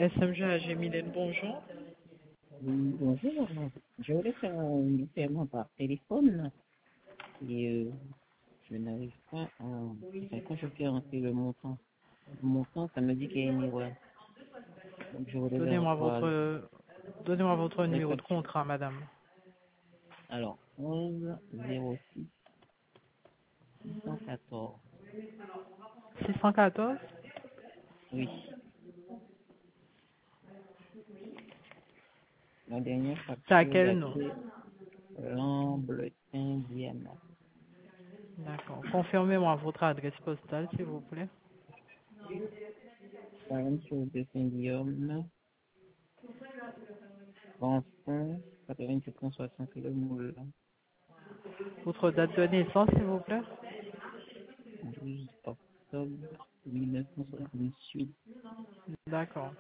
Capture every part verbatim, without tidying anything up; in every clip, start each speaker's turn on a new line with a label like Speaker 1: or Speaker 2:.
Speaker 1: S M G A G Mylène, bonjour.
Speaker 2: Oui, bonjour. Je voulais faire un paiement par téléphone et euh, je n'arrive pas à... Enfin, quand je fais rentrer le montant, le montant, ça me dit qu'il y a une erreur. Donc je voulais
Speaker 1: Donnez-moi
Speaker 2: voir
Speaker 1: votre, donnez-moi votre
Speaker 2: les
Speaker 1: numéro de
Speaker 2: factures.
Speaker 1: contrat, madame.
Speaker 2: Alors, onze zéro six six cent quatorze.
Speaker 1: six cent quatorze.
Speaker 2: Oui, la dernière
Speaker 1: C'est à
Speaker 2: facture
Speaker 1: quel nom?
Speaker 2: datée Lambletin Diana.
Speaker 1: D'accord. Confirmez-moi votre adresse postale, s'il vous plaît.
Speaker 2: quarante sur de Saint-Guillaume, Rançon, quatre-vingt-sept cent soixante Le Moulin,
Speaker 1: Votre date de naissance, s'il vous plaît.
Speaker 2: douze octobre mille neuf cent soixante-huit.
Speaker 1: D'accord.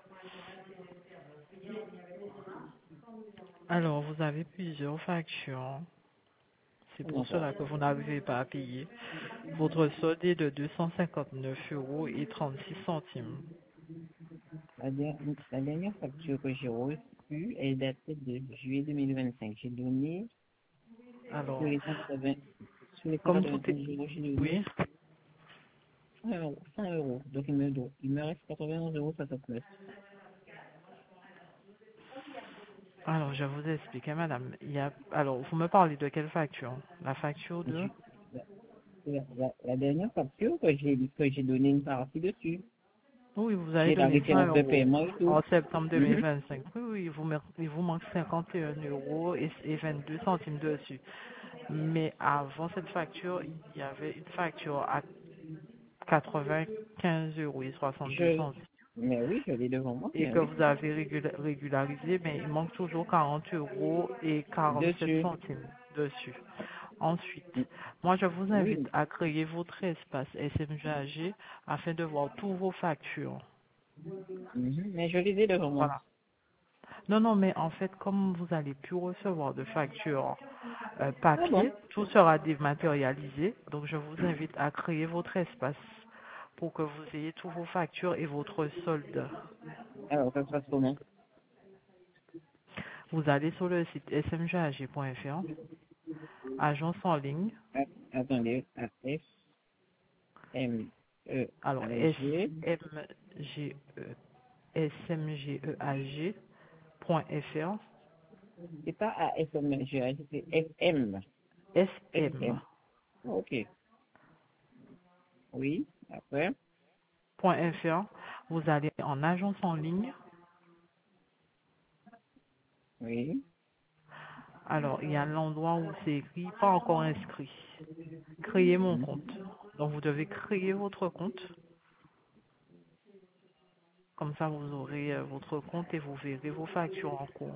Speaker 1: Alors, vous avez plusieurs factures. C'est pour
Speaker 2: D'accord.
Speaker 1: cela que vous n'arrivez pas à payer. Votre solde est de deux cent cinquante-neuf euros et trente-six centimes.
Speaker 2: La, der- la dernière facture que j'ai reçue est datée de juillet deux mille vingt-cinq. J'ai donné sur
Speaker 1: Alors,
Speaker 2: les cent quatre-vingts, sur les
Speaker 1: comme tout est...
Speaker 2: cent quatre-vingt-quinze euros, j'ai donné
Speaker 1: Oui.
Speaker 2: cent euros. cent euros. Donc il me, do- il me reste quatre-vingt-onze euros soixante-neuf.
Speaker 1: Alors, je vous explique, hein, madame. Il y a... Alors, vous me parlez de quelle facture? La facture de...
Speaker 2: Je- La, la, la- la dernière facture que j'ai que j'ai donné une partie dessus.
Speaker 1: Oui, vous avez
Speaker 2: J'ai la
Speaker 1: donné cent
Speaker 2: référence de
Speaker 1: euros
Speaker 2: paiement et tout.
Speaker 1: en septembre
Speaker 2: Mhm.
Speaker 1: deux mille vingt-cinq. Oui, oui, il vous, mer- il vous manque cinquante et un euros et, et vingt-deux centimes dessus. Mais avant cette facture, il y avait une facture à quatre-vingt-quinze euros et soixante-deux
Speaker 2: Je,
Speaker 1: centimes
Speaker 2: mais oui, je l'ai devant moi,
Speaker 1: et
Speaker 2: mais
Speaker 1: que
Speaker 2: oui.
Speaker 1: vous avez régula- régularisé, mais il manque toujours quarante euros et quarante-sept
Speaker 2: Dessus.
Speaker 1: centimes dessus. Ensuite, moi je vous invite
Speaker 2: Oui.
Speaker 1: à créer votre espace S M G A G afin de voir tous vos factures.
Speaker 2: Mhm. Mais je les ai devant moi.
Speaker 1: Voilà. Non, non, mais en fait, comme vous allez plus recevoir de factures euh,
Speaker 2: Ah
Speaker 1: papier,
Speaker 2: bon?
Speaker 1: tout sera dématérialisé. Donc, je vous invite à créer votre espace pour que vous ayez tous vos factures et votre solde.
Speaker 2: Alors, ça se passe comment?
Speaker 1: Vous allez sur le site s m g a g point f r, agence en ligne.
Speaker 2: Ah, attendez, A F M E
Speaker 1: Alors,
Speaker 2: A
Speaker 1: S
Speaker 2: G.
Speaker 1: M G E, S M G E A G point F R,
Speaker 2: C'est pas A F M G, c'est F M.
Speaker 1: S M
Speaker 2: F M. Ok. Oui, après.
Speaker 1: point F R. Vous allez en agence en ligne.
Speaker 2: Oui.
Speaker 1: Alors, il y a l'endroit où c'est écrit pas encore inscrit. Créer mon
Speaker 2: Mhm.
Speaker 1: compte. Donc, vous devez créer votre compte. Comme ça, vous aurez euh, votre compte et vous verrez vos factures en cours.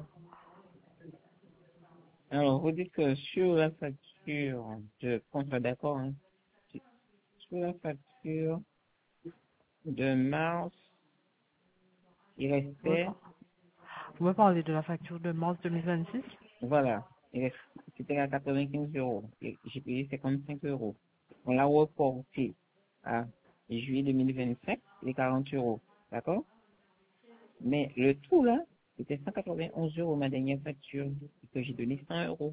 Speaker 2: Alors, vous dites que sur la facture de contre d'accord, hein, sur la facture de mars, il
Speaker 1: Vous me,
Speaker 2: restait,
Speaker 1: par- vous me parlez de la facture de mars deux mille vingt-six?
Speaker 2: voilà, il reste- c'était à quatre-vingt-quinze euros. Et j'ai payé cinquante-cinq euros. On l'a reporté à juillet deux mille vingt-cinq, les quarante euros. D'accord? Mais le tout là, c'était cent quatre-vingt-onze euros ma dernière facture, et que j'ai donné cent euros.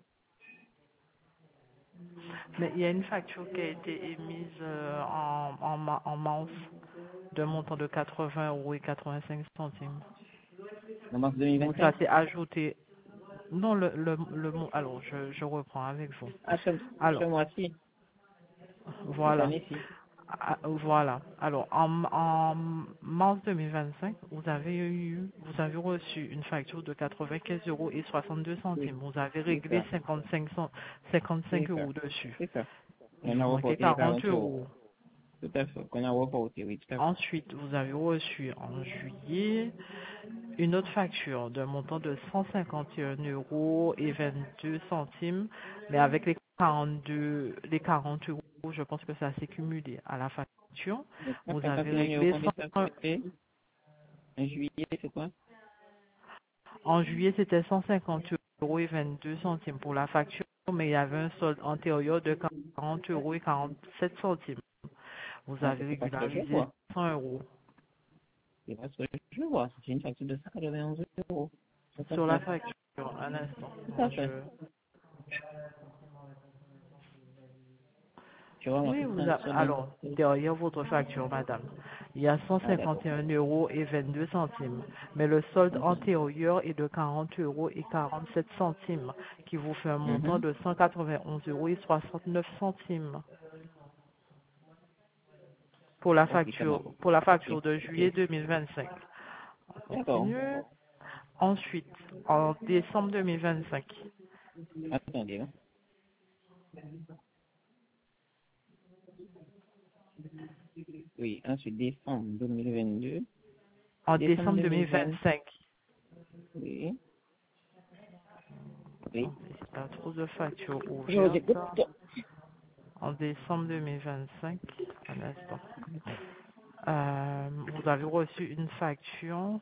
Speaker 1: Mais il y a une facture qui a été émise euh, en, en, ma- en mars d'un montant de quatre-vingts euros et quatre-vingt-cinq centimes.
Speaker 2: En mars
Speaker 1: Donc, ça
Speaker 2: deux mille vingt-cinq?
Speaker 1: s'est ajouté. Non, le, le, le, mon- alors, je, je reprends avec vous.
Speaker 2: Ah, ce, ce
Speaker 1: Alors,
Speaker 2: mois-ci, cette
Speaker 1: voilà.
Speaker 2: année-ci.
Speaker 1: Ah, voilà. Alors, en, en mars deux mille vingt-cinq, vous avez eu, vous avez reçu une facture de quatre-vingt-quinze euros et soixante-deux
Speaker 2: Oui,
Speaker 1: centimes. Vous avez
Speaker 2: c'est
Speaker 1: réglé
Speaker 2: ça,
Speaker 1: cinquante-cinq, cent- cinquante-cinq
Speaker 2: c'est ça,
Speaker 1: euros dessus.
Speaker 2: c'est ça.
Speaker 1: Il
Speaker 2: On a
Speaker 1: vous manquait
Speaker 2: reporté les
Speaker 1: quarante
Speaker 2: quarante euros.
Speaker 1: euros.
Speaker 2: Tout à fait, qu'on a reporté, oui, tout à fait.
Speaker 1: Ensuite, vous avez reçu en juillet une autre facture d'un montant de cent cinquante et un euros et vingt-deux centimes, mais avec les quarante-deux, les quarante euros, je pense que ça s'est cumulé à la facture.
Speaker 2: Donc,
Speaker 1: Vous avez
Speaker 2: cinquante et un euros,
Speaker 1: réglé
Speaker 2: combien ça
Speaker 1: cent.
Speaker 2: fait? En juillet, c'est quoi?
Speaker 1: En juillet, c'était cent cinquante euros et vingt-deux centimes pour la facture, mais il y avait un solde antérieur de quarante euros et quarante-sept centimes. Vous
Speaker 2: Ah,
Speaker 1: avez
Speaker 2: c'est pas ce que je
Speaker 1: régularisé
Speaker 2: vois.
Speaker 1: cent euros.
Speaker 2: C'est parce que je vois, j'ai une facture de cent quatre-vingt-onze euros.
Speaker 1: Sur la
Speaker 2: soixante-neuf.
Speaker 1: facture, un instant.
Speaker 2: Tout
Speaker 1: Moi,
Speaker 2: à fait.
Speaker 1: je...
Speaker 2: Tu vois, ma
Speaker 1: Oui, vous a...
Speaker 2: facture
Speaker 1: alors, derrière votre facture, madame, il y a
Speaker 2: Ah, d'accord.
Speaker 1: cent cinquante et un euros et vingt-deux centimes. Mais le solde
Speaker 2: Ok.
Speaker 1: antérieur est de quarante euros et quarante-sept centimes, qui vous fait un montant
Speaker 2: Mhm.
Speaker 1: de cent quatre-vingt-onze euros et soixante-neuf centimes. Pour la
Speaker 2: Ok, ça
Speaker 1: facture,
Speaker 2: marche.
Speaker 1: pour la
Speaker 2: Ok.
Speaker 1: facture de
Speaker 2: Ok.
Speaker 1: juillet deux mille vingt-cinq. On
Speaker 2: D'accord.
Speaker 1: continue. Ensuite, en décembre deux mille vingt-cinq,
Speaker 2: Attendez. Hein. Oui, ensuite, décembre deux mille vingt-deux.
Speaker 1: en
Speaker 2: Décembre
Speaker 1: décembre
Speaker 2: deux mille vingt.
Speaker 1: deux mille vingt-cinq,
Speaker 2: Oui.
Speaker 1: oh,
Speaker 2: Oui.
Speaker 1: il y a trop de factures
Speaker 2: Je vous
Speaker 1: ouvertes.
Speaker 2: écoute.
Speaker 1: En décembre deux mille vingt-cinq, un instant. Euh, vous avez reçu une facture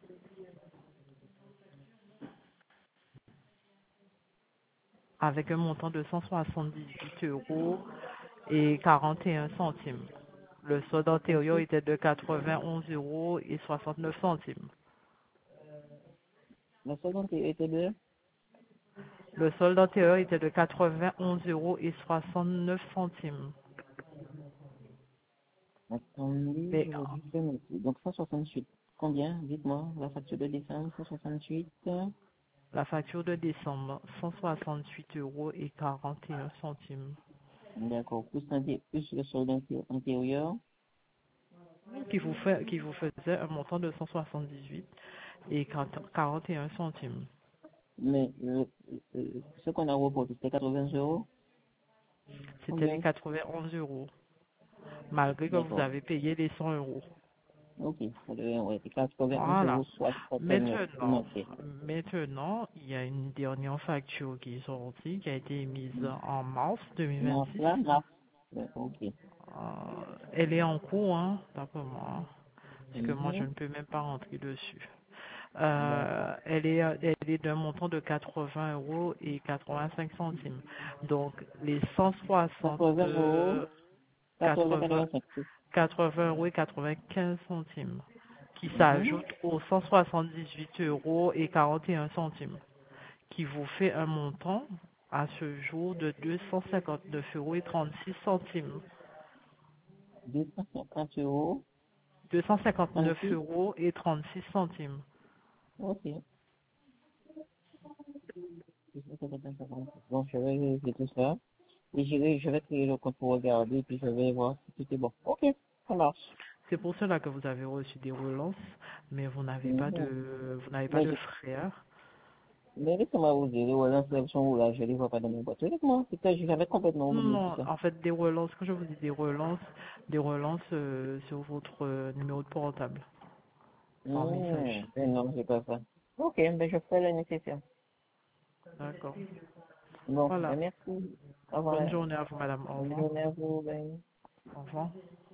Speaker 1: avec un montant de cent soixante-dix-huit euros et quarante et un centimes. Le solde antérieur
Speaker 2: soixante-huit.
Speaker 1: était de quatre-vingt-onze euros et soixante-neuf centimes.
Speaker 2: La seconde était de
Speaker 1: Le solde antérieur était de quatre-vingt-onze euros et soixante-neuf centimes.
Speaker 2: Attendez,
Speaker 1: Mais
Speaker 2: je vais juste le noter. Donc cent soixante-huit. Combien? Dites-moi. La facture de décembre, cent soixante-huit.
Speaker 1: la facture de décembre, cent soixante-huit euros et quarante et un centimes.
Speaker 2: D'accord. Plus, l'inté- plus le solde anté- antérieur.
Speaker 1: Qui vous, fait, qui vous faisait un montant de cent soixante-dix-huit et quarante et un centimes.
Speaker 2: Mais le, le- ce qu'on a reporté, c'était quatre-vingts euros.
Speaker 1: C'était les
Speaker 2: Combien?
Speaker 1: quatre-vingt-onze euros, malgré que vous
Speaker 2: D'accord.
Speaker 1: avez payé les cent euros.
Speaker 2: Ok. Ça devait ouais, c'est quatre-vingt-onze
Speaker 1: Voilà.
Speaker 2: euros soixante-neuf.
Speaker 1: Maintenant,
Speaker 2: Ok.
Speaker 1: maintenant, il y a une dernière facture qui est sortie, qui a été émise en mars
Speaker 2: Mars,
Speaker 1: deux mille vingt-six.
Speaker 2: là, mars. Ouais, ok.
Speaker 1: Euh, elle est en cours, hein, d'après moi, parce que moi je
Speaker 2: Mhm.
Speaker 1: ne peux même pas rentrer dessus.
Speaker 2: D'accord.
Speaker 1: Euh, elle est, elle est d'un montant de quatre-vingts euros et quatre-vingt-cinq centimes. Donc les cent soixante,
Speaker 2: quatre-vingts euros.
Speaker 1: euh,
Speaker 2: quatre-vingts,
Speaker 1: quatre-vingts,
Speaker 2: quatre-vingt-cinq.
Speaker 1: quatre-vingts euros et quatre-vingt-quinze centimes, qui
Speaker 2: Mhm.
Speaker 1: s'ajoutent aux cent soixante-dix-huit euros et quarante et un centimes, qui vous fait un montant à ce jour de deux cent cinquante-neuf euros et trente-six centimes.
Speaker 2: deux cent cinquante euros.
Speaker 1: deux cent cinquante-neuf
Speaker 2: trente-six.
Speaker 1: euros et trente-six centimes.
Speaker 2: Ok. Donc, je vais vérifier tout ça. Et je vais, je vais créer le compte pour regarder, puis je vais voir si tout est bon. Ok, ça marche.
Speaker 1: C'est pour cela que vous avez reçu des relances, mais vous n'avez pas
Speaker 2: Mhm.
Speaker 1: de, vous n'avez pas
Speaker 2: Mais,
Speaker 1: de
Speaker 2: je,
Speaker 1: frais, hein.
Speaker 2: mais laissez-moi vous dire, les relances sont où là, je les vois pas dans mes boîtes. Honnêtement, c'est que j'avais complètement
Speaker 1: Non,
Speaker 2: oublié tout
Speaker 1: non,
Speaker 2: ça.
Speaker 1: en fait, des relances, quand je vous dis des relances, des relances euh, sur votre euh, numéro de portable, par
Speaker 2: Mmh,
Speaker 1: message.
Speaker 2: mais non, j'ai pas ça. Ok, ben je ferai le nécessaire.
Speaker 1: D'accord.
Speaker 2: Bon,
Speaker 1: Voilà.
Speaker 2: ben merci. Au
Speaker 1: Bonne
Speaker 2: revoir.
Speaker 1: journée à vous, madame. Au
Speaker 2: Bonne
Speaker 1: revoir.
Speaker 2: journée à vous, ben.
Speaker 1: Au revoir.